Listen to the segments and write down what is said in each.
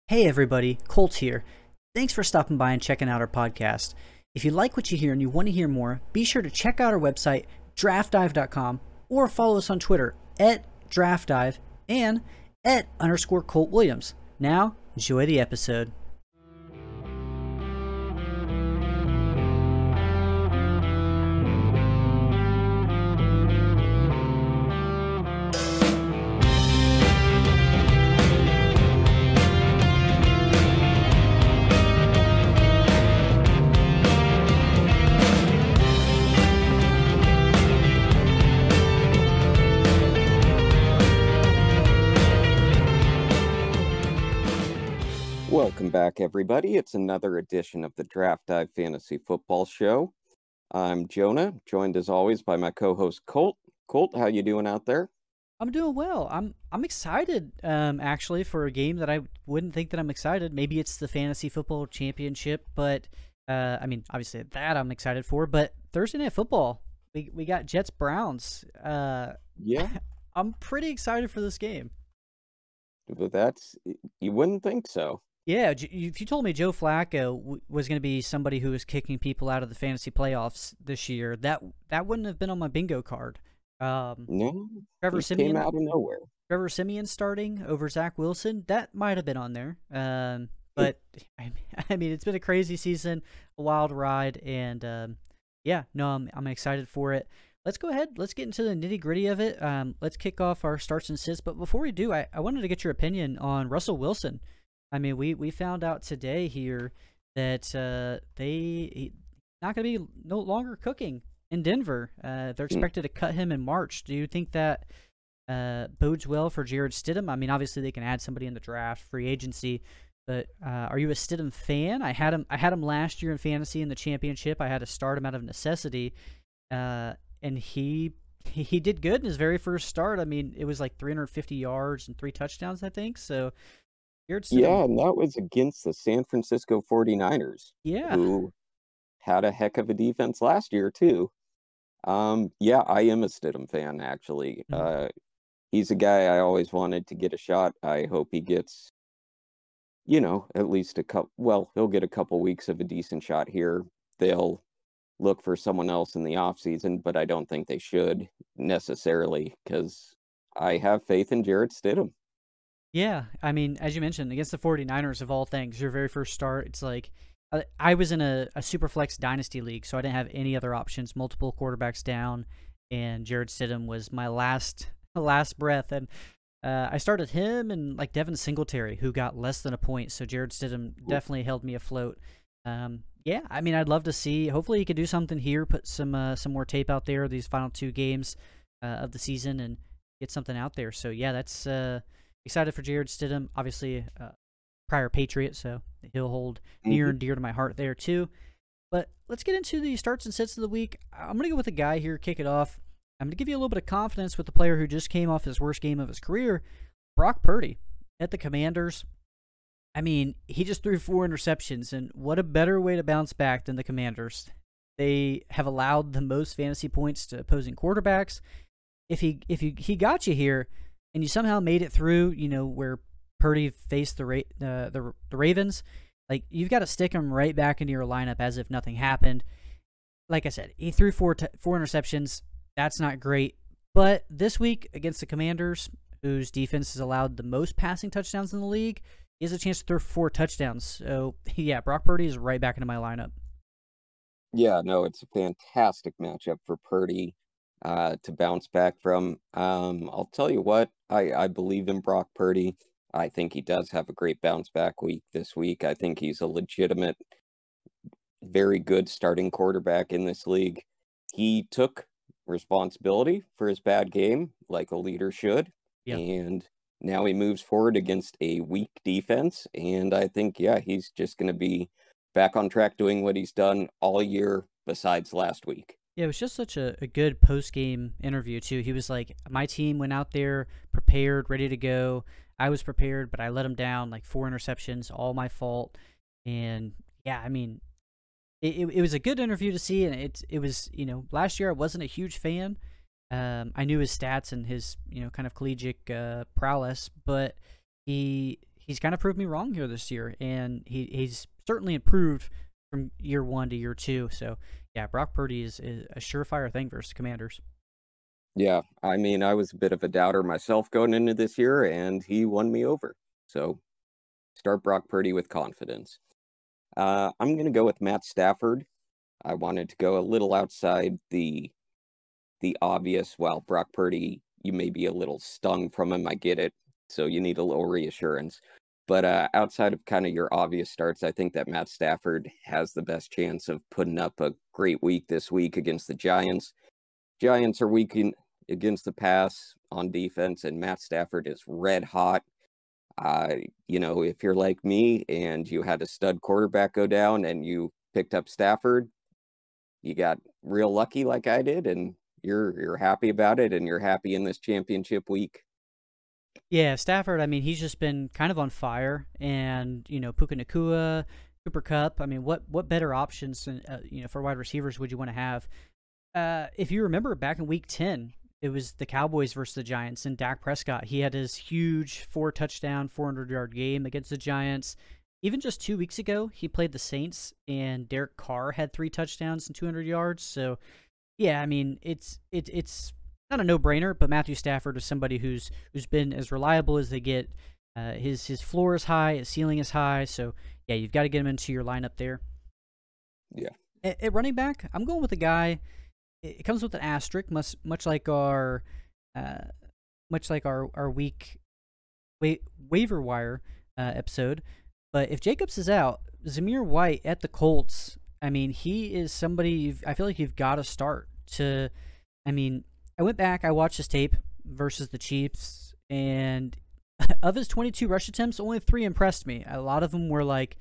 Hey everybody, Colt here. Thanks for stopping by and checking out our podcast. If you like what you hear and you want to hear more, be sure to check out our website, draftdive.com, or follow us on Twitter at draftdive and @_Colt Williams. Now, enjoy the episode. Welcome back, everybody. It's another edition of the Draft Dive Fantasy Football Show. I'm Jonah, joined as always by my co-host Colt. Colt, how you doing out there? I'm doing well. I'm excited, actually, for a game that I wouldn't think that I'm excited. Maybe it's the Fantasy Football Championship, but obviously that I'm excited for. But Thursday Night Football, we got Jets Browns. Yeah, I'm pretty excited for this game. but you wouldn't think so. Yeah, if you told me Joe Flacco was going to be somebody who was kicking people out of the fantasy playoffs this year, that wouldn't have been on my bingo card. No, Trevor it came Siemian, out of nowhere. Trevor Siemian starting over Zach Wilson, that might have been on there. But I mean, it's been a crazy season, a wild ride, and I'm excited for it. Let's go ahead. Let's get into the nitty gritty of it. Let's kick off our starts and sits. But before we do, I wanted to get your opinion on Russell Wilson. I mean, we found out today here that he's not going to be no longer cooking in Denver. They're expected to cut him in March. Do you think that bodes well for Jarrett Stidham? I mean, obviously they can add somebody in the draft, free agency, but are you a Stidham fan? I had him last year in fantasy in the championship. I had to start him out of necessity, and he did good in his very first start. I mean, it was like 350 yards and 3 touchdowns, I think. So. Yeah, and that was against the San Francisco 49ers, Yeah. who had a heck of a defense last year, too. Yeah, I am a Stidham fan, actually. Mm-hmm. He's a guy I always wanted to get a shot. I hope he gets, at least he'll get a couple weeks of a decent shot here. They'll look for someone else in the offseason, but I don't think they should necessarily, because I have faith in Jarrett Stidham. Yeah, I mean, as you mentioned, against the 49ers of all things, your very first start, it's like I was in a Superflex Dynasty League, so I didn't have any other options, multiple quarterbacks down, and Jarrett Stidham was my last breath, and I started him and like Devin Singletary, who got less than a point, so Jarrett Stidham definitely held me afloat. Yeah, I mean, I'd love to see, hopefully he could do something here, put some more tape out there, these final 2 games of the season, and get something out there. So yeah, that's... excited for Jarrett Stidham, obviously prior Patriot, so he'll hold near and dear to my heart there too. But let's get into the starts and sits of the week. I'm going to go with a guy here, kick it off. I'm going to give you a little bit of confidence with the player who just came off his worst game of his career, Brock Purdy at the Commanders. I mean, he just threw 4 interceptions, and what a better way to bounce back than the Commanders. They have allowed the most fantasy points to opposing quarterbacks. If he got you here, and you somehow made it through, where Purdy faced the Ravens, like, you've got to stick him right back into your lineup as if nothing happened. Like I said, he threw 4 interceptions. That's not great. But this week against the Commanders, whose defense has allowed the most passing touchdowns in the league, he has a chance to throw 4 touchdowns. So, yeah, Brock Purdy is right back into my lineup. Yeah, no, it's a fantastic matchup for Purdy to bounce back from. I'll tell you what, I believe in Brock Purdy. I think he does have a great bounce back week this week. I think he's a legitimate, very good starting quarterback in this league. He took responsibility for his bad game like a leader should. Yep. And now he moves forward against a weak defense. And I think, yeah, he's just going to be back on track doing what he's done all year besides last week. Yeah, it was just such a good post-game interview, too. He was like, my team went out there prepared, ready to go. I was prepared, but I let them down, like 4 interceptions, all my fault. And, yeah, I mean, it was a good interview to see, and it was, last year I wasn't a huge fan. I knew his stats and his, kind of collegiate prowess, but he he's kind of proved me wrong here this year, and he's certainly improved from year 1 to year 2. So yeah, Brock Purdy is a surefire thing versus Commanders. Yeah, I mean, I was a bit of a doubter myself going into this year, and he won me over. So start Brock Purdy with confidence. I'm going to go with Matt Stafford. I wanted to go a little outside the obvious. While Brock Purdy, you may be a little stung from him. I get it. So you need a little reassurance. But outside of kind of your obvious starts, I think that Matt Stafford has the best chance of putting up a great week this week against the Giants. Giants are weak against the pass on defense, and Matt Stafford is red hot. If you're like me and you had a stud quarterback go down and you picked up Stafford, you got real lucky like I did, and you're happy about it, and you're happy in this championship week. Yeah, Stafford, I mean, he's just been kind of on fire, and Puka Nakua, Cooper Cup. I mean, what better options for wide receivers would you want to have? If you remember back in Week 10, it was the Cowboys versus the Giants, and Dak Prescott. He had his huge 4-touchdown, 400-yard game against the Giants. Even just 2 weeks ago, he played the Saints, and Derek Carr had 3 touchdowns and 200 yards. So yeah, I mean, it's not a no-brainer, but Matthew Stafford is somebody who's been as reliable as they get. His floor is high, his ceiling is high, so yeah, you've got to get him into your lineup there. Yeah. At running back, I'm going with a guy. It comes with an asterisk, much like our week waiver wire episode. But if Jacobs is out, Zamir White at the Colts, I mean, he is somebody I feel like you've got to start to. I mean, I went back, I watched his tape versus the Chiefs, and of his 22 rush attempts, only 3 impressed me. A lot of them were like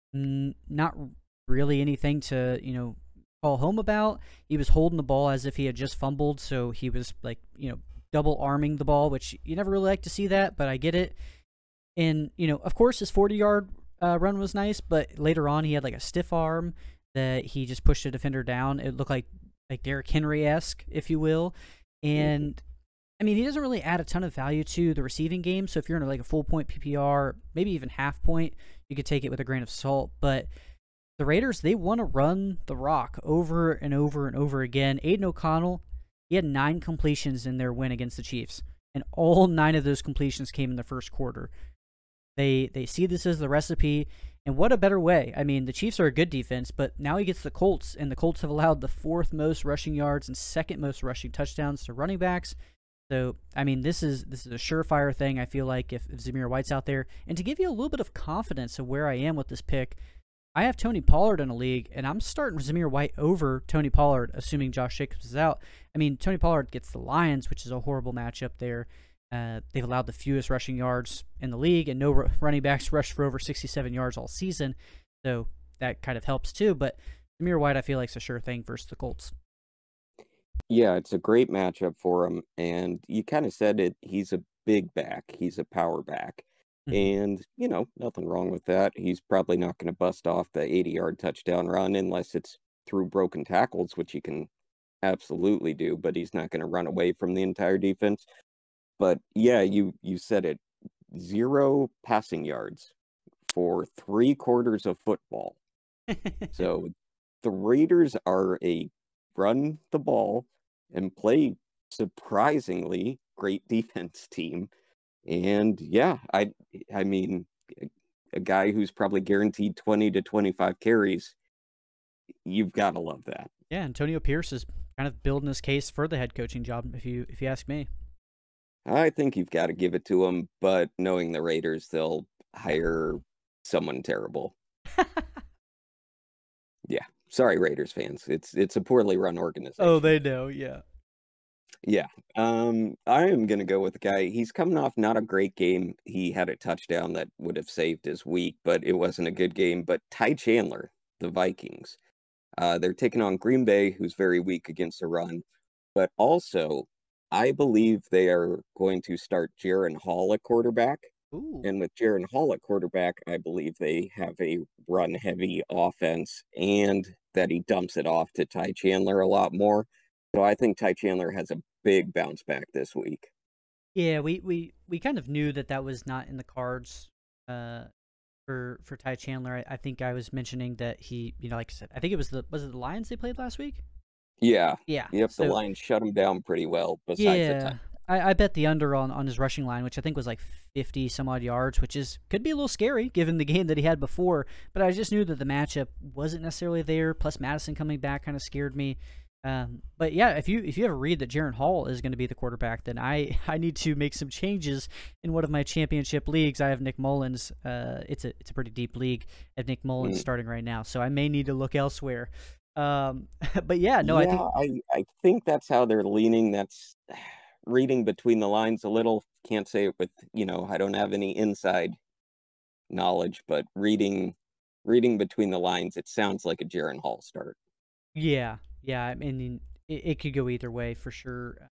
not really anything to call home about. He was holding the ball as if he had just fumbled, so he was like double arming the ball, which you never really like to see that, but I get it. And of course, his 40-yard run was nice, but later on he had like a stiff arm that he just pushed a defender down. It looked like Derrick Henry-esque, if you will. And I mean, he doesn't really add a ton of value to the receiving game. So if you're in like a full point PPR, maybe even half point, you could take it with a grain of salt. But the Raiders, they want to run the rock over and over and over again. Aiden O'Connell, he had 9 completions in their win against the Chiefs, and all 9 of those completions came in the first quarter. They see this as the recipe, and what a better way. I mean, the Chiefs are a good defense, but now he gets the Colts, and the Colts have allowed the 4th most rushing yards and 2nd most rushing touchdowns to running backs. So, I mean, this is a surefire thing, I feel like, if Zamir White's out there. And to give you a little bit of confidence of where I am with this pick, I have Tony Pollard in a league, and I'm starting Zamir White over Tony Pollard, assuming Josh Jacobs is out. I mean, Tony Pollard gets the Lions, which is a horrible matchup there. They've allowed the fewest rushing yards in the league, and no running backs rushed for over 67 yards all season. So that kind of helps too. But Zamir White, I feel like, is a sure thing versus the Colts. Yeah, it's a great matchup for him. And you kind of said it, he's a big back, he's a power back. And, nothing wrong with that. He's probably not going to bust off the 80-yard touchdown run unless it's through broken tackles, which he can absolutely do, but he's not going to run away from the entire defense. But yeah, you said it. 0 passing yards for 3 quarters of football. So the Raiders are a run the ball and play surprisingly great defense team. And yeah, I mean, a guy who's probably guaranteed 20 to 25 carries, you've got to love that. Yeah, Antonio Pierce is kind of building his case for the head coaching job, if you ask me. I think you've got to give it to him, but knowing the Raiders, they'll hire someone terrible. Yeah, sorry, Raiders fans. It's a poorly run organization. Oh, they know, yeah. Yeah. I am gonna go with the guy. He's coming off not a great game. He had a touchdown that would have saved his week, but it wasn't a good game. But Ty Chandler, the Vikings. They're taking on Green Bay, who's very weak against the run. But also, I believe they are going to start Jaren Hall at quarterback. Ooh. And with Jaren Hall at quarterback, I believe they have a run-heavy offense and that he dumps it off to Ty Chandler a lot more. So I think Ty Chandler has a big bounce back this week. Yeah, we kind of knew that was not in the cards uh, for Ty Chandler. I think I was mentioning that he, like I said, I think it was the Lions they played last week. Yeah. Yeah. Yep, the So Lions shut him down pretty well besides the yeah, time. I bet the under on his rushing line, which I think was like 50 some odd yards, which is could be a little scary given the game that he had before. But I just knew that the matchup wasn't necessarily there. Plus Madison coming back kind of scared me. But yeah, if you ever read that Jaron Hall is going to be the quarterback, then I need to make some changes in one of my championship leagues. I have Nick Mullins. It's a pretty deep league. I have Nick Mullins Mm. starting right now, so I may need to look elsewhere. But yeah, no, I think Yeah, I think that's how they're leaning. That's reading between the lines a little. Can't say it with, I don't have any inside knowledge, but reading between the lines, it sounds like a Jaron Hall start. yeah, yeah. I mean, it could go either way for sure.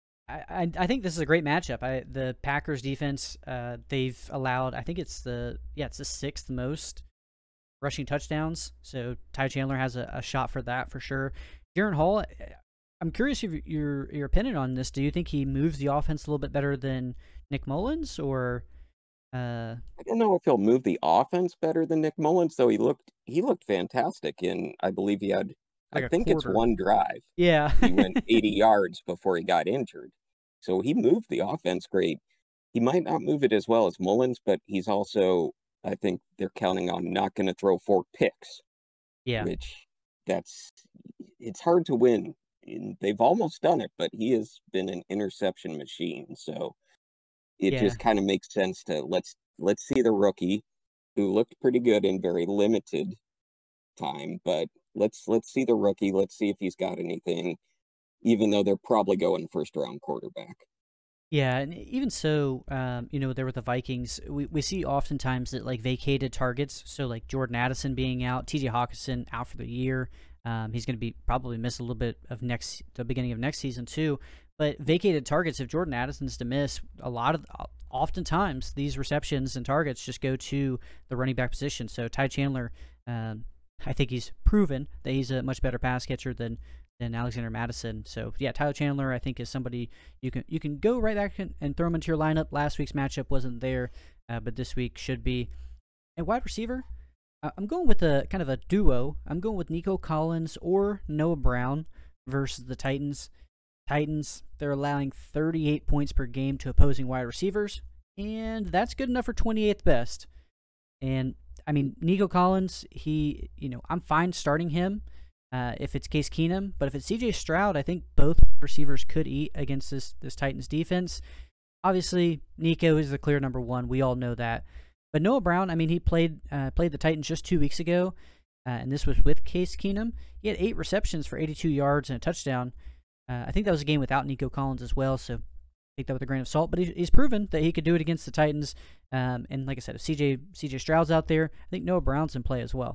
I think this is a great matchup. The Packers defense, they've allowed, I think it's the sixth most rushing touchdowns. So Ty Chandler has a shot for that for sure. Jaron Hall, I'm curious if your opinion on this. Do you think he moves the offense a little bit better than Nick Mullins, or uh, I don't know if he'll move the offense better than Nick Mullins, though he looked fantastic in I believe he had I like a think it's quarter? one drive. Yeah, He went 80 yards before he got injured. So he moved the offense great. He might not move it as well as Mullins, but he's also I think they're counting on not going to throw 4 picks, yeah, which that's it's hard to win. And they've almost done it, but he has been an interception machine. So it yeah. just kind of makes sense to let's see the rookie who looked pretty good in very limited time, but let's see the rookie. Let's see if he's got anything, even though they're probably going first round quarterback. Yeah, and even so, there with the Vikings, we see oftentimes that like vacated targets. So like Jordan Addison being out, T.J. Hawkinson out for the year. He's going to be probably miss a little bit of the beginning of next season too. But vacated targets, if Jordan Addison's to miss, oftentimes these receptions and targets just go to the running back position. So Ty Chandler, I think he's proven that he's a much better pass catcher than Alexander Madison. So yeah, Tyler Chandler I think is somebody you can go right back and throw him into your lineup. Last week's matchup wasn't there, but this week should be. And wide receiver, I'm going with a kind of a duo. I'm going with Nico Collins or Noah Brown versus the Titans. Titans, they're allowing 38 points per game to opposing wide receivers, and that's good enough for 28th best. And I mean, Nico Collins, I'm fine starting him if it's Case Keenum, but if it's C.J. Stroud, I think both receivers could eat against this Titans defense. Obviously, Nico is the clear number one. We all know that. But Noah Brown, I mean, he played the Titans just 2 weeks ago, and this was with Case Keenum. He had 8 receptions for 82 yards and a touchdown. I think that was a game without Nico Collins as well, so take that with a grain of salt. But he's proven that he could do it against the Titans. And like I said, if C.J. Stroud's out there, I think Noah Brown's in play as well.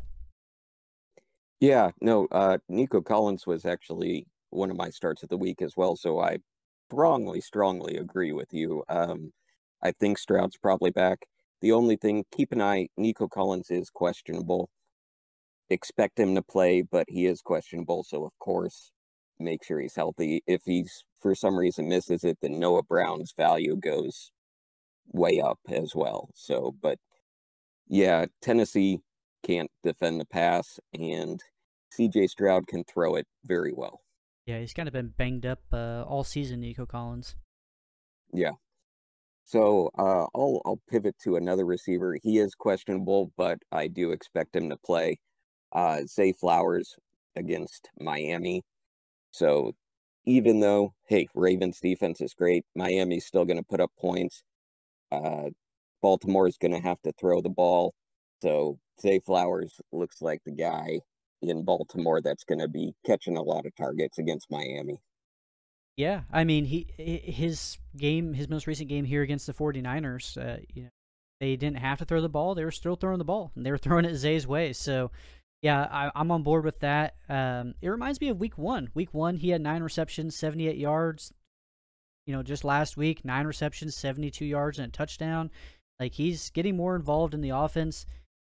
Yeah, no, Nico Collins was actually one of my starts of the week as well, so I strongly agree with you. I think Stroud's probably back. The only thing, keep an eye, Nico Collins is questionable. Expect him to play, but he is questionable, so of course, make sure he's healthy. If he's for some reason misses it, then Noah Brown's value goes way up as well. So, but yeah, Tennessee can't defend the pass, and CJ Stroud can throw it very well. Yeah, he's kind of been banged up all season, Nico Collins. Yeah. So I'll pivot to another receiver. He is questionable, but I do expect him to play. Zay Flowers against Miami. So even though, hey, Ravens defense is great, Miami's still going to put up points. Baltimore is going to have to throw the ball. So Zay Flowers looks like the guy in Baltimore that's going to be catching a lot of targets against Miami. Yeah, I mean, his most recent game here against the 49ers, they didn't have to throw the ball. They were still throwing the ball, and they were throwing it Zay's way. So, yeah, I'm on board with that. It reminds me of Week 1. Week 1, he had 9 receptions, 78 yards. Just last week, 9 receptions, 72 yards, and a touchdown. Like, he's getting more involved in the offense.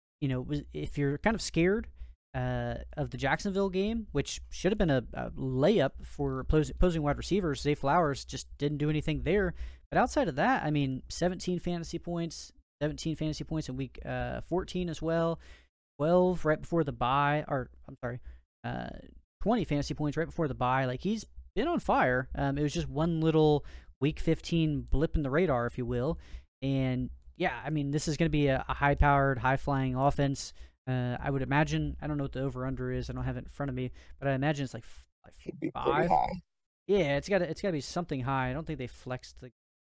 If you're kind of scared of the Jacksonville game, which should have been a layup for opposing wide receivers, Zay Flowers just didn't do anything there. But outside of that, I mean, 17 fantasy points, 17 fantasy points in week 14 as well. 12 right before the bye, or I'm sorry, uh, 20 fantasy points right before the bye. Like, he's been on fire. It was just one little week 15 blip in the radar, if you will. And yeah, I mean, this is going to be a high powered, high flying offense. I would imagine, I don't know what the over under is. I don't have it in front of me, but I imagine it's like Should be pretty five. high. Yeah, it's got to be something high. I don't think they flexed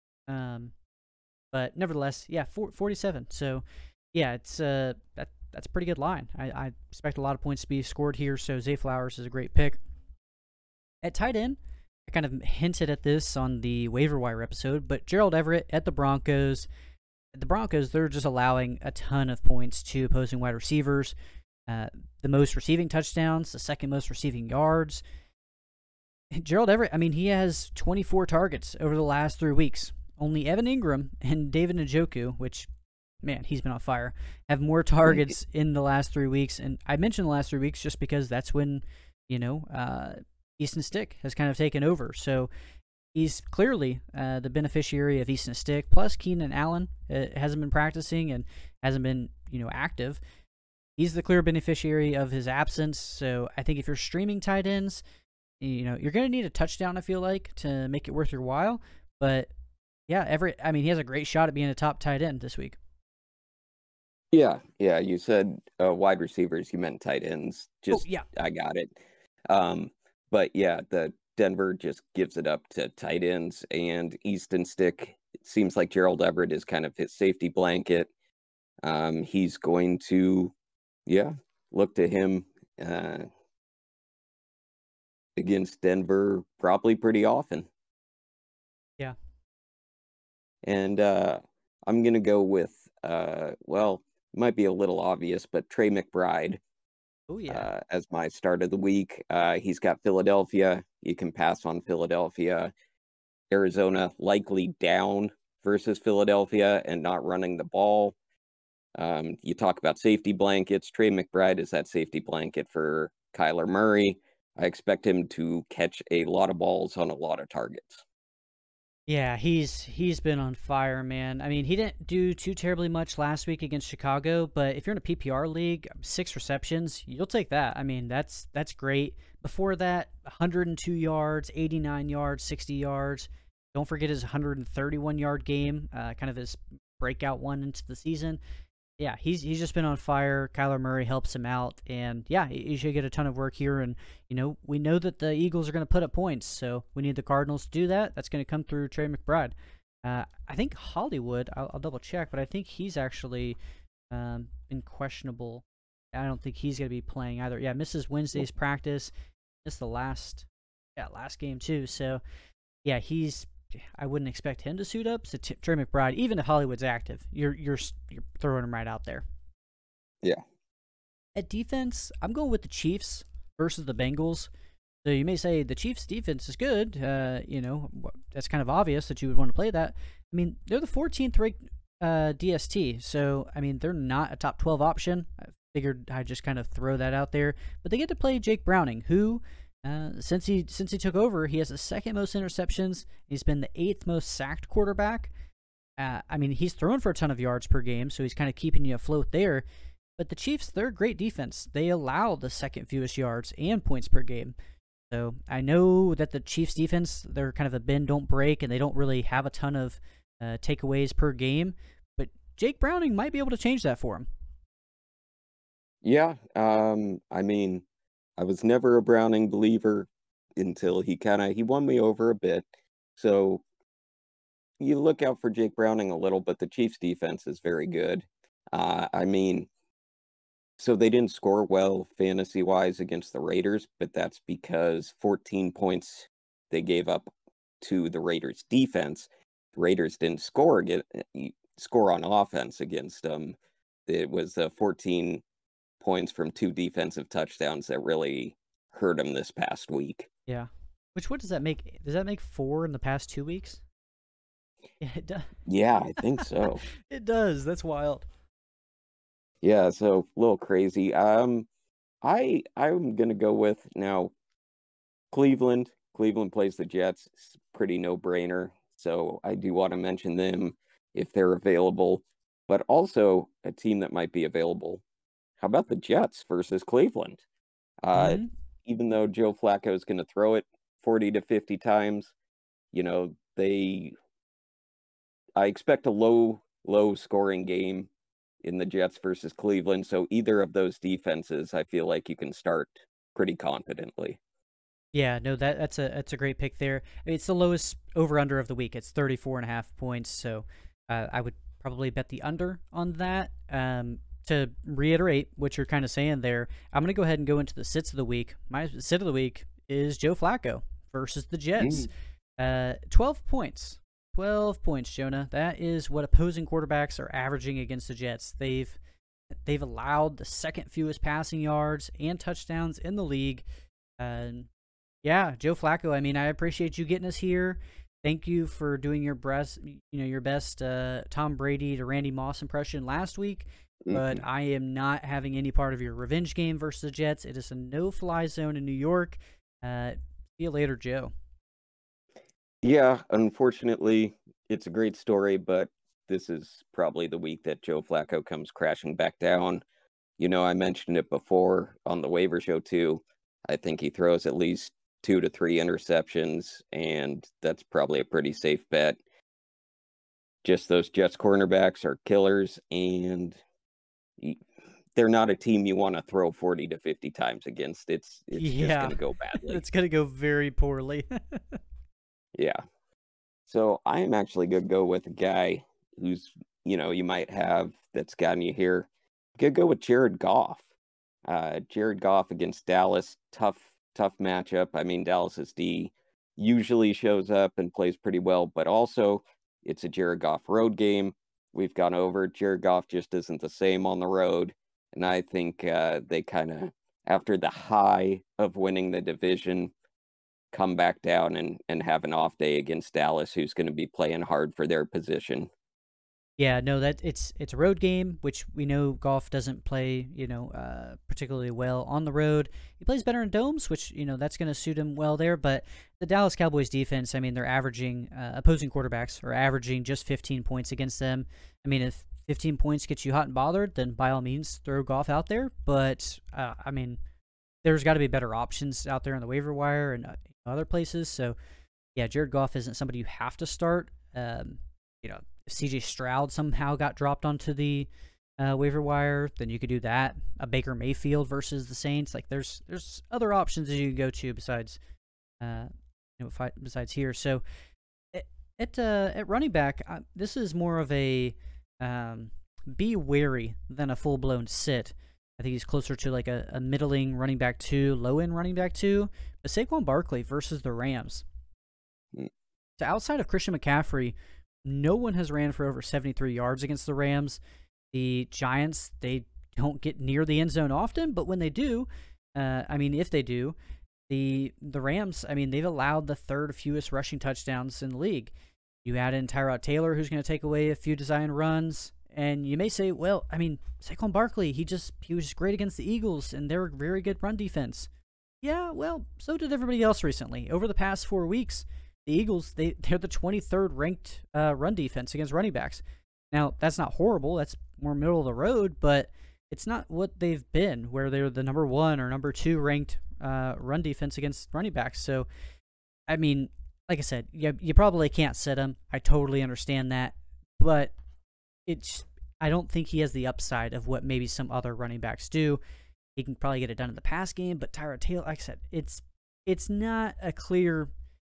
but nevertheless, yeah, 47. So yeah, it's that's a pretty good line. I expect a lot of points to be scored here. So Zay Flowers is a great pick. At tight end, I kind of hinted at this on the waiver wire episode, but Gerald Everett at the Broncos. The Broncos, they're just allowing a ton of points to opposing wide receivers. The most receiving touchdowns, the second most receiving yards. Gerald Everett, I mean, he has 24 targets over the last 3 weeks. Only Evan Ingram and David Njoku, which, man, he's been on fire, have more targets in the last 3 weeks. And I mentioned the last 3 weeks just because that's when, Easton Stick has kind of taken over. So he's clearly the beneficiary of Easton Stick. Plus, Keenan Allen hasn't been practicing and hasn't been, active. He's the clear beneficiary of his absence. So I think if you're streaming tight ends, you're going to need a touchdown, I feel like, to make it worth your while. But yeah, Everett, I mean, he has a great shot at being a top tight end this week. Yeah. You said wide receivers. You meant tight ends. Yeah. I got it. But yeah, the Denver just gives it up to tight ends, and Easton Stick. It seems like Gerald Everett is kind of his safety blanket. He's going to, look to him against Denver probably pretty often. Yeah. And I'm going to go with, might be a little obvious, but Trey McBride. Oh, yeah. As my start of the week. He's got Philadelphia. You can pass on Philadelphia. Arizona likely down versus Philadelphia and not running the ball. You talk about safety blankets. Trey McBride is that safety blanket for Kyler Murray. I expect him to catch a lot of balls on a lot of targets. Yeah, he's been on fire, man. I mean, he didn't do too terribly much last week against Chicago, but if you're in a PPR league, 6 receptions, you'll take that. I mean, that's great. Before that, 102 yards, 89 yards, 60 yards. Don't forget his 131-yard game, kind of his breakout one into the season. Yeah, he's just been on fire. Kyler Murray helps him out, and yeah, he should get a ton of work here. And we know that the Eagles are going to put up points, so we need the Cardinals to do that. That's going to come through Trey McBride. I think Hollywood. I'll double check, but I think he's actually been questionable. I don't think he's going to be playing either. Yeah, misses Wednesday's practice. Missed the last game too. So yeah, I wouldn't expect him to suit up. So Trey McBride, even if Hollywood's active, you're throwing him right out there. Yeah. At defense, I'm going with the Chiefs versus the Bengals. So you may say the Chiefs' defense is good. That's kind of obvious that you would want to play that. I mean, they're the 14th ranked DST. So I mean, they're not a top 12 option. I figured I'd just kind of throw that out there. But they get to play Jake Browning, who since he took over, he has the second most interceptions. He's been the 8th most sacked quarterback. I mean, he's thrown for a ton of yards per game, so he's kind of keeping you afloat there. But the Chiefs, they're a great defense. They allow the second fewest yards and points per game. So I know that the Chiefs defense, they're kind of a bend, don't break, and they don't really have a ton of takeaways per game. But Jake Browning might be able to change that for him. Yeah, I mean, I was never a Browning believer until he won me over a bit. So you look out for Jake Browning a little, but the Chiefs defense is very good. I mean, so they didn't score well fantasy-wise against the Raiders, but that's because 14 points they gave up to the Raiders defense. The Raiders didn't score on offense against them. It was 14 points from 2 defensive touchdowns that really hurt them this past week. Yeah. What does that make? Does that make 4 in the past 2 weeks? Yeah, it does. Yeah, I think so. It does. That's wild. Yeah, so a little crazy. I'm gonna go with now Cleveland. Cleveland plays the Jets. It's pretty no-brainer. So I do want to mention them if they're available. but also a team that might be available. How about the Jets versus Cleveland? Uh, Hmm. Even though Joe Flacco is going to throw it 40 to 50 times, I expect a low scoring game in the Jets versus Cleveland. So either of those defenses, I feel like you can start pretty confidently. Yeah, no, that's a great pick there. I mean, it's the lowest over under of the week. It's 34.5 points. So I would probably bet the under on that. To reiterate what you're kind of saying there, I'm going to go ahead and go into the sits of the week. My sit of the week is Joe Flacco versus the Jets. Mm. 12 points. 12 points, Jonah. That is what opposing quarterbacks are averaging against the Jets. They've allowed the second fewest passing yards and touchdowns in the league. Uh, yeah, Joe Flacco. I mean, I appreciate you getting us here. Thank you for doing your best Tom Brady to Randy Moss impression last week. But Mhm. I am not having any part of your revenge game versus the Jets. It is a no-fly zone in New York. See you later, Joe. Yeah, unfortunately, it's a great story, but this is probably the week that Joe Flacco comes crashing back down. I mentioned it before on the waiver show too. I think he throws at least 2 to 3 interceptions, and that's probably a pretty safe bet. Just those Jets cornerbacks are killers, and y- they're not a team you want to throw 40 to 50 times against. It's just going Yeah, to go badly. it's gonna go very poorly. Yeah. So I am actually going to go with a guy who's, you might have that's gotten you here. Could go with Jared Goff. Jared Goff against Dallas, tough matchup. I mean, Dallas's D usually shows up and plays pretty well, but also it's a Jared Goff road game. We've gone over. Jared Goff just isn't the same on the road, and I think they kind of, after the high of winning the division, come back down and have an off day against Dallas, who's going to be playing hard for their position. Yeah, no, that it's a road game, which we know Golf doesn't play, particularly well on the road. He plays better in domes, which that's going to suit him well there. But the Dallas Cowboys defense, I mean, they're averaging opposing quarterbacks are averaging just 15 points against them. I mean, if 15 points gets you hot and bothered, then by all means throw Golf out there. But I mean, there's got to be better options out there on the waiver wire and other places. So yeah, Jared Goff isn't somebody you have to start. If CJ Stroud somehow got dropped onto the waiver wire, then you could do that. A Baker Mayfield versus the Saints. Like there's other options that you can go to besides uh, besides here. So at running back, this is more of a be wary than a full blown sit. I think he's closer to like a middling running back two, low end running back two. But Saquon Barkley versus the Rams. Mm. So outside of Christian McCaffrey, no one has ran for over 73 yards against the Rams. The Giants, they don't get near the end zone often, but when they do, I mean, if they do, the Rams, I mean, they've allowed the third fewest rushing touchdowns in the league. You add in Tyrod Taylor, who's going to take away a few design runs, and you may say, well, I mean, Saquon Barkley, he was just great against the Eagles, and they're a very good run defense. Yeah, well, so did everybody else recently. Over the past 4 weeks, the Eagles, they're the 23rd ranked run defense against running backs. Now, that's not horrible. That's more middle of the road, but it's not what they've been, where they're the number one or number two ranked run defense against running backs. So, I mean, like I said, you probably can't sit him. I totally understand that, but it's I don't think he has the upside of what maybe some other running backs do. He can probably get it done in the pass game, but Tyrod Taylor, like I said, it's not a clear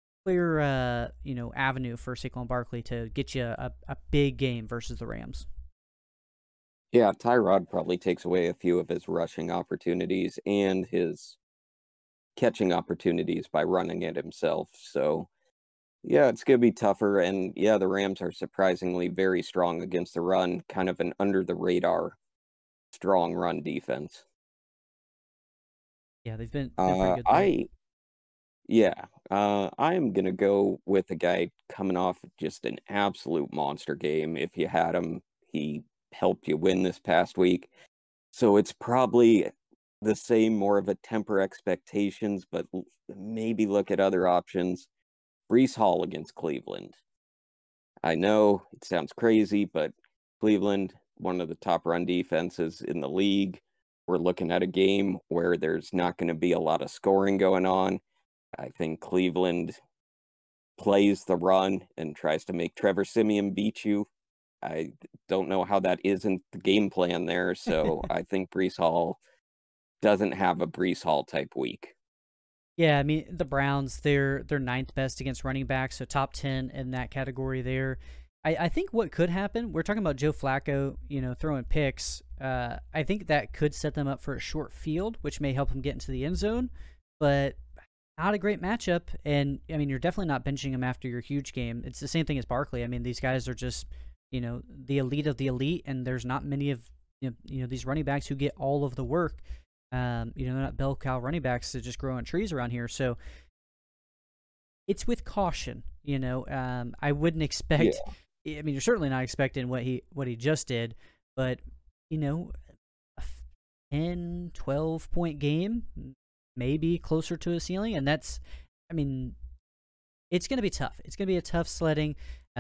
avenue for Saquon Barkley to get you a big game versus the Rams. Yeah, Tyrod probably takes away a few of his rushing opportunities and his catching opportunities by running it himself. So, yeah, it's going to be tougher. And yeah, the Rams are surprisingly very strong against the run, kind of an under the radar strong run defense. Yeah, they've been pretty Uh, good there. I Yeah, I am gonna go with a guy coming off just an absolute monster game. If you had him, he helped you win this past week. So it's probably the same, more of a temper expectations, but maybe look at other options. Brees Hall against Cleveland. I know it sounds crazy, but Cleveland, one of the top run defenses in the league. We're looking at a game where there's not going to be a lot of scoring going on. I think Cleveland plays the run and tries to make Trevor Siemian beat you. I don't know how that isn't the game plan there. So I think Brees Hall doesn't have a Brees Hall type week. Yeah, I mean the Browns, they're ninth best against running backs, so top 10 in that category there. I think what could happen, we're talking about Joe Flacco, throwing picks. I think that could set them up for a short field, which may help them get into the end zone, but not a great matchup. And I mean, you're definitely not benching him after your huge game. It's the same thing as Barkley. I mean, these guys are just, the elite of the elite, and there's not many of these running backs who get all of the work. They're not bell cow running backs that just grow on trees around here. So it's with caution. I wouldn't expect. Yeah. I mean, you're certainly not expecting what he just did, but a 10, 12 point game, maybe closer to a ceiling, and that's. I mean, it's going to be tough. It's going to be a tough sledding.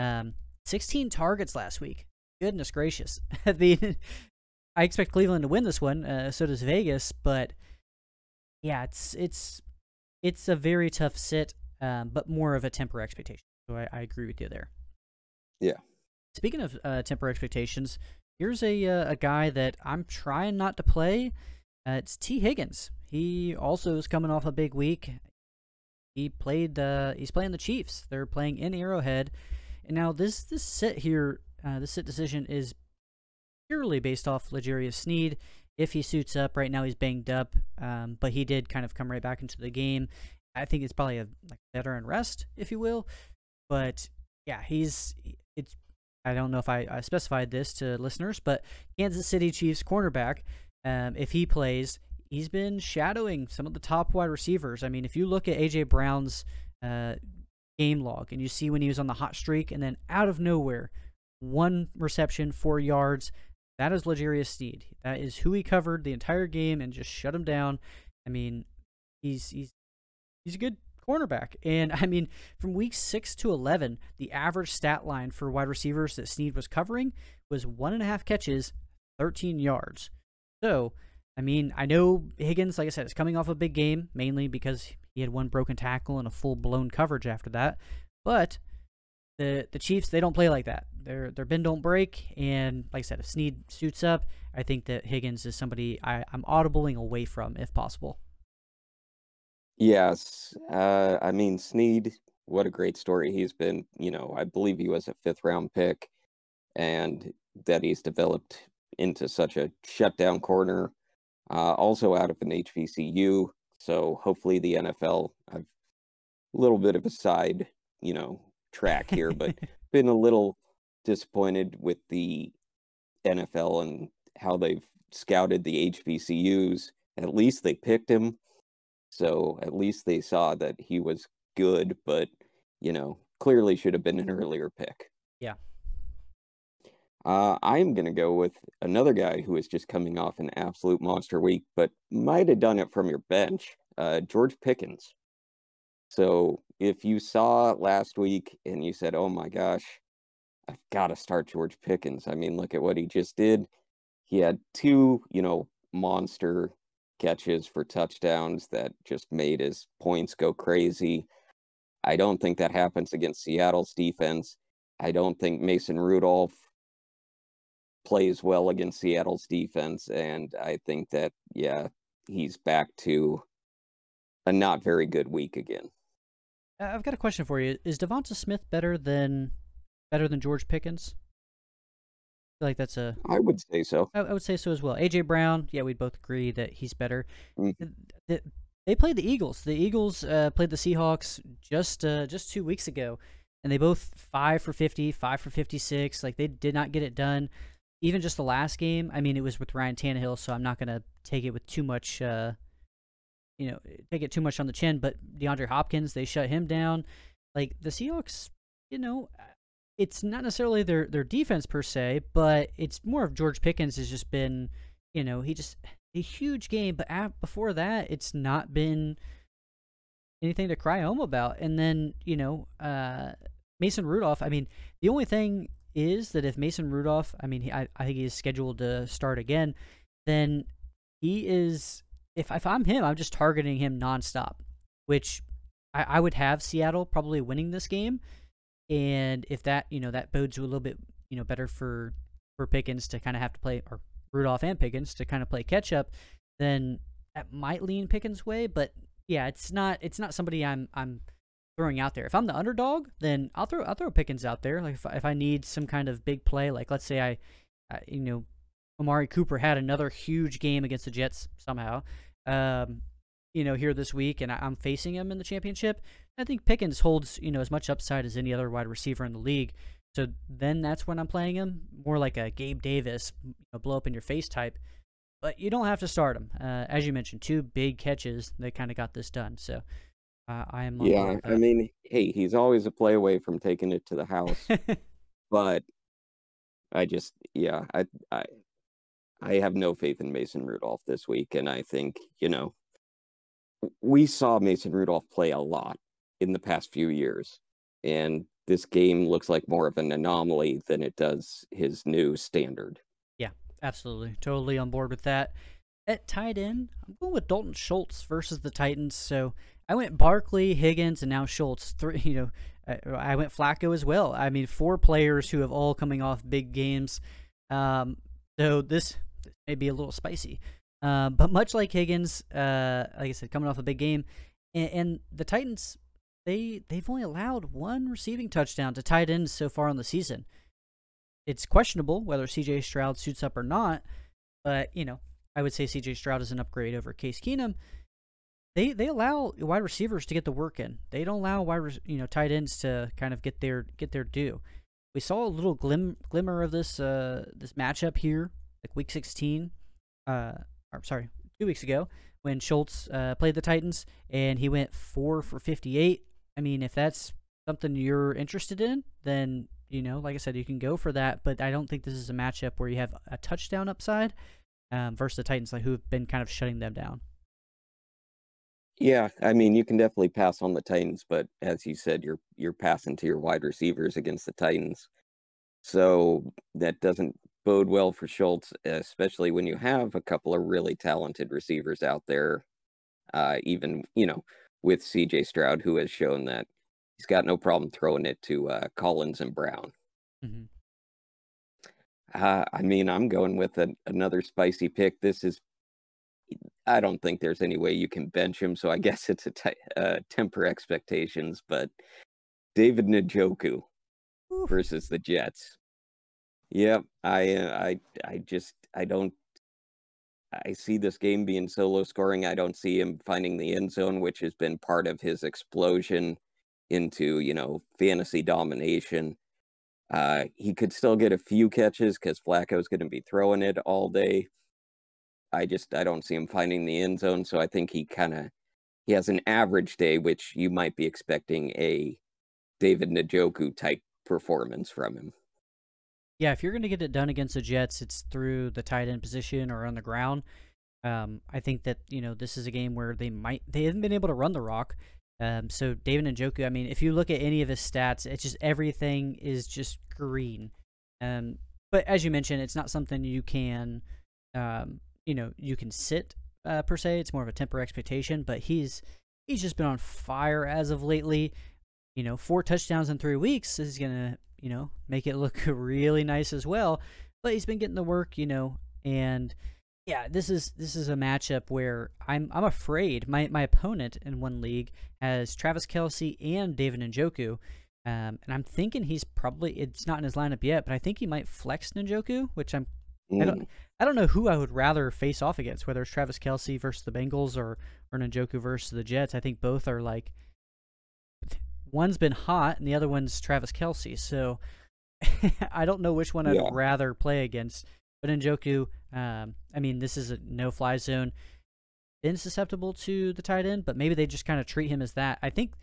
16 targets last week. Goodness gracious. I mean, I expect Cleveland to win this one. So does Vegas, but yeah, it's a very tough sit, but more of a temper expectation. So I agree with you there. Yeah. Speaking of temper expectations, here's a guy that I'm trying not to play. It's T. Higgins. He also is coming off a big week. He's playing the Chiefs. They're playing in Arrowhead, and now this sit here, this sit decision is purely based off L'Jarius Sneed. If he suits up, right now he's banged up, but he did kind of come right back into the game. I think it's probably a veteran rest, if you will. But yeah, I don't know if I specified this to listeners, but Kansas City Chiefs cornerback, if he plays, he's been shadowing some of the top wide receivers. I mean, if you look at A.J. Brown's game log and you see when he was on the hot streak and then out of nowhere, 1 reception, 4 yards, that is L'Jarius Sneed. That is who he covered the entire game and just shut him down. I mean, he's a good cornerback. And I mean, from week 6 to 11, the average stat line for wide receivers that Sneed was covering was 1.5 catches, 13 yards. So, I mean, I know Higgins, like I said, is coming off a big game, mainly because he had 1 broken tackle and a full-blown coverage after that. But the Chiefs, they don't play like that. Their bend don't break, and like I said, if Sneed suits up, I think that Higgins is somebody I'm audibling away from if possible. Yes. I mean, Sneed, what a great story he's been. I believe he was a 5th-round pick, and that he's developed into such a shutdown corner, also out of an HBCU. So hopefully the NFL, I've a little bit of a side, track here, but been a little disappointed with the NFL and how they've scouted the HBCUs. At least they picked him, so at least they saw that he was good, but clearly should have been an earlier pick. Yeah. I'm gonna go with another guy who is just coming off an absolute monster week, but might have done it from your bench, George Pickens. So if you saw last week and you said, oh my gosh, I've got to start George Pickens. I mean, look at what he just did. He had 2, monster catches for touchdowns that just made his points go crazy. I don't think that happens against Seattle's defense. I don't think Mason Rudolph plays well against Seattle's defense. And I think that, yeah, he's back to a not very good week again. I've got a question for you. Is Devonta Smith better than George Pickens? I feel like that's I would say so. I would say so as well. A.J. Brown, yeah, we'd both agree that he's better. Mm-hmm. They played the Eagles. The Eagles played the Seahawks just 2 weeks ago, and they both 5 for 50, 5 for 56. Like, they did not get it done. Even just the last game, I mean, it was with Ryan Tannehill, so I'm not going to take it with too much take it too much on the chin, but DeAndre Hopkins, they shut him down. Like, the Seahawks, it's not necessarily their defense per se, but it's more of George Pickens has just been, he just a huge game, but before that, it's not been anything to cry home about. And then, Mason Rudolph, I mean, the only thing is that if Mason Rudolph, I mean, I think he is scheduled to start again, then he is. If I'm him, I'm just targeting him nonstop, which I would have Seattle probably winning this game, and if that that bodes a little bit better for Pickens to kind of have to play, or Rudolph and Pickens to kind of play catch up, then that might lean Pickens' way. But yeah, it's not somebody I'm throwing out there. If I'm the underdog, then I'll throw Pickens out there. Like if I need some kind of big play, like let's say Amari Cooper had another huge game against the Jets somehow, here this week, and I'm facing him in the championship. I think Pickens holds as much upside as any other wide receiver in the league. So then that's when I'm playing him, more like a Gabe Davis, blow up in your face type. But you don't have to start him. As you mentioned, 2 big catches that kind of got this done. So I am on board Yeah, with I mean, hey, he's always a play away from taking it to the house, that. but I have no faith in Mason Rudolph this week, and I think, we saw Mason Rudolph play a lot in the past few years, and this game looks like more of an anomaly than it does his new standard. Yeah, absolutely. Totally on board with that. At tight end, I'm going with Dalton Schultz versus the Titans. So I went Barkley, Higgins, and now Schultz. I went Flacco as well. I mean, 4 players who have all coming off big games. So this may be a little spicy. But much like Higgins, like I said, coming off a big game, and the Titans, they've only allowed 1 receiving touchdown to tight ends so far in the season. It's questionable whether C.J. Stroud suits up or not, but I would say C.J. Stroud is an upgrade over Case Keenum. They allow wide receivers to get the work in. They don't allow tight ends to kind of get their due. We saw a little glimmer of this matchup here, like week 16. 2 weeks ago when Schultz played the Titans, and he went 4 for 58. I mean, if that's something you're interested in, then like I said, you can go for that. But I don't think this is a matchup where you have a touchdown upside versus the Titans, like who've been kind of shutting them down. Yeah, I mean, you can definitely pass on the Titans, but as you said, you're passing to your wide receivers against the Titans, so that doesn't bode well for Schultz, especially when you have a couple of really talented receivers out there. Even with C.J. Stroud, who has shown that he's got no problem throwing it to Collins and Brown. Mm-hmm. I mean, I'm going with another spicy pick. I don't think there's any way you can bench him, so I guess it's temper expectations. But David Njoku versus the Jets. Yep, I see this game being so low scoring. I don't see him finding the end zone, which has been part of his explosion into fantasy domination. He could still get a few catches because Flacco's going to be throwing it all day. I don't see him finding the end zone, so I think he has an average day, which you might be expecting a David Njoku type performance from him. Yeah, if you're going to get it done against the Jets, it's through the tight end position or on the ground. I think that this is a game where they haven't been able to run the rock. So David Njoku, I mean, if you look at any of his stats, it's just everything is just green. But as you mentioned, it's not something you can you can sit per se. It's more of a temper expectation. But he's just been on fire as of lately. 4 touchdowns in 3 weeks is gonna make it look really nice as well. But he's been getting the work, and yeah, this is a matchup where I'm afraid my opponent in one league has Travis Kelce and David Njoku, and I'm thinking it's not in his lineup yet, but I think he might flex Njoku, which I don't know who I would rather face off against, whether it's Travis Kelce versus the Bengals or Njoku versus the Jets. I think both are like, one's been hot and the other one's Travis Kelce, so I don't know which one I'd rather play against. But Njoku, I mean, this is a no-fly zone. Been susceptible to the tight end, but maybe they just kind of treat him as that. I think,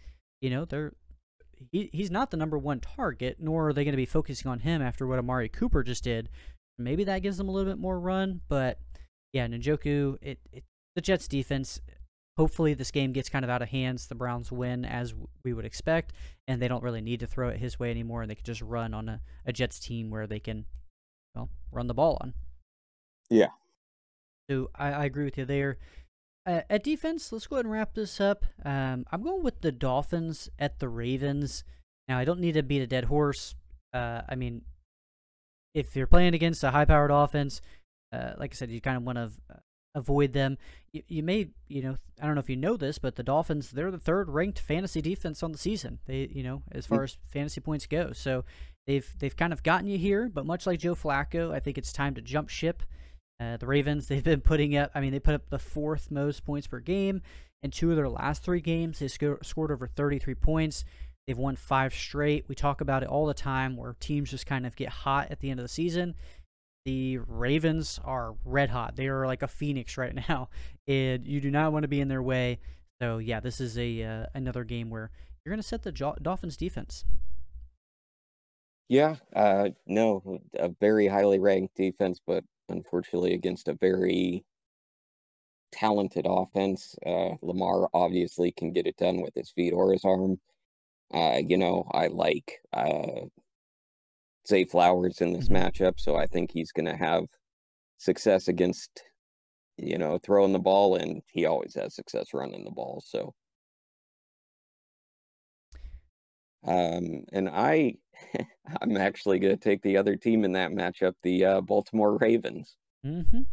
he's not the number 1 target, nor are they going to be focusing on him after what Amari Cooper just did. Maybe that gives them a little bit more run, but yeah, Njoku, the Jets defense, hopefully this game gets kind of out of hands. The Browns win as we would expect, and they don't really need to throw it his way anymore, and they can just run on a Jets team where they can, well, run the ball on. Yeah. So I agree with you there. At defense, let's go ahead and wrap this up. I'm going with the Dolphins at the Ravens. Now, I don't need to beat a dead horse. I mean, if you're playing against a high-powered offense, like I said, you kind of want to avoid them. You may, I don't know if you know this, but the Dolphins, they're the third-ranked fantasy defense on the season. They, as far as fantasy points go. So they've kind of gotten you here, but much like Joe Flacco, I think it's time to jump ship. The Ravens, they've been putting up, they put up the fourth most points per game. In 2 of their last 3 games, they scored over 33 points. They've won 5 straight. We talk about it all the time where teams just kind of get hot at the end of the season. The Ravens are red hot. They are like a phoenix right now, and you do not want to be in their way. So, yeah, this is another game where you're going to set the Dolphins defense. Yeah, no, a very highly ranked defense, but unfortunately against a very talented offense. Lamar obviously can get it done with his feet or his arm. I like Zay Flowers in this matchup, so I think he's going to have success against, throwing the ball, and he always has success running the ball. So, and I'm actually going to take the other team in that matchup, the Baltimore Ravens. Mm-hmm.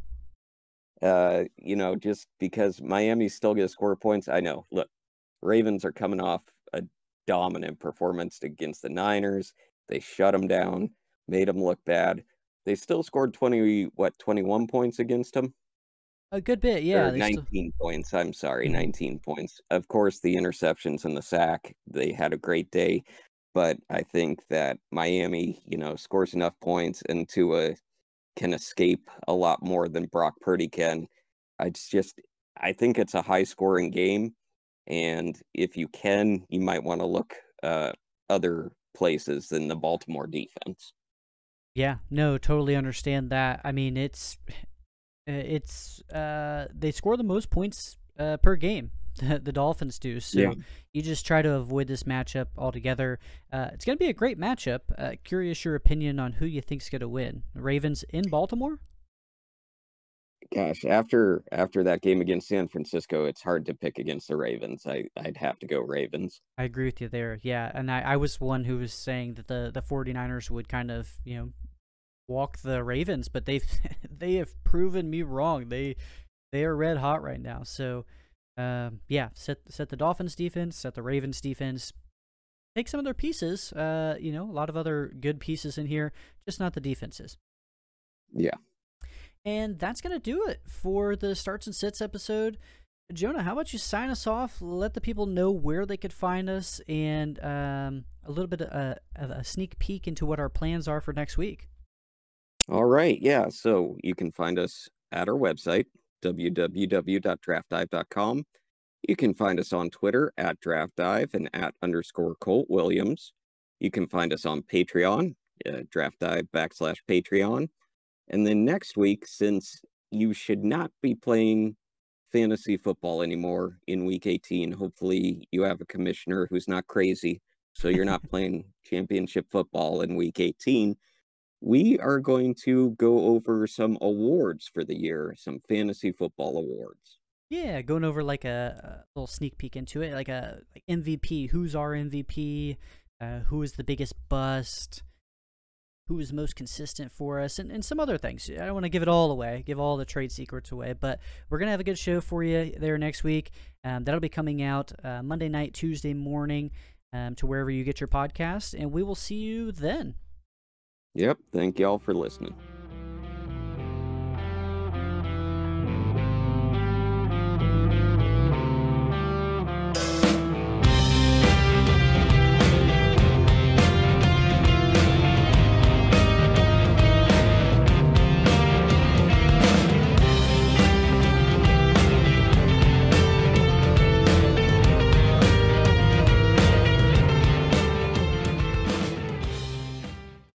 Just because Miami's still going to score points. I know. Look, Ravens are coming off a dominant performance against the Niners. They shut them down, made them look bad. They still scored 21 points against them? A good bit, yeah. Or 19 points. I'm sorry, 19 points. Of course, the interceptions and the sack, they had a great day. But I think that Miami, scores enough points, and Tua can escape a lot more than Brock Purdy can. I think it's a high-scoring game, and if you can, you might want to look other places than the Baltimore defense. Yeah, no, totally understand that. I mean, it's they score the most points per game. The Dolphins do. So you just try to avoid this matchup altogether. It's going to be a great matchup. Curious your opinion on who you think's going to win. Ravens in Baltimore? Gosh, after that game against San Francisco, it's hard to pick against the Ravens. I'd have to go Ravens. I agree with you there. Yeah, and I was one who was saying that the 49ers would kind of, walk the Ravens, but they have proven me wrong. They are red hot right now. So, set the Dolphins defense, set the Ravens defense. Take some of their pieces. A lot of other good pieces in here, just not the defenses. Yeah. And that's going to do it for the Starts and Sits episode. Jonah, how about you sign us off? Let the people know where they could find us, and a little bit of a sneak peek into what our plans are for next week. All right. Yeah. So you can find us at our website, www.draftdive.com. You can find us on Twitter at DraftDive and at _Colt Williams. You can find us on Patreon, DraftDive /Patreon. And then next week, since you should not be playing fantasy football anymore in week 18, hopefully you have a commissioner who's not crazy, so you're not playing championship football in week 18. We are going to go over some awards for the year, some fantasy football awards. Yeah, going over like a little sneak peek into it, like MVP. Who's our MVP? Who is the biggest bust? Who is most consistent for us, and some other things. I don't want to give it all away, give all the trade secrets away, but we're going to have a good show for you there next week. That'll be coming out Monday night, Tuesday morning, to wherever you get your podcast, and we will see you then. Yep. Thank y'all for listening.